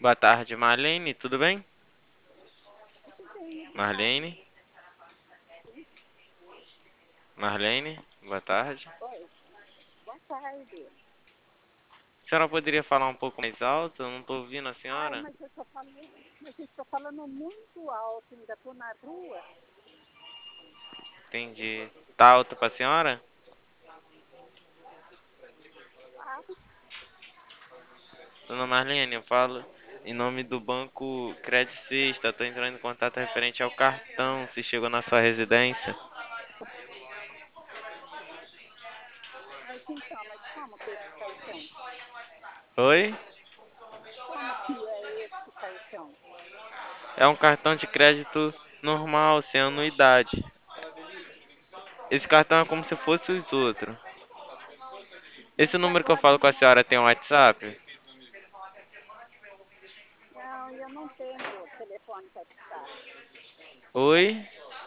Boa tarde, Marlene, tudo bem? Tudo bem, obrigada. Marlene, Marlene, boa tarde. Oi, boa tarde. A senhora poderia falar um pouco mais alto? Eu não estou ouvindo a Ai, senhora. mas eu estou falando muito alto, ainda estou na rua. Entendi. Tá alto pra senhora? Claro. Dona Marlene, eu falo em nome do banco Credit Sexta. Estou entrando em contato referente ao cartão, se chegou na sua residência. Mas então, mas como que é esse cartão? Oi? Como que é esse cartão? É um cartão de crédito normal, sem anuidade. Esse cartão é como se fosse os outros. Esse Mas número que eu agora falo com a não. senhora tem um WhatsApp? Não, eu não tenho telefone para WhatsApp. Oi?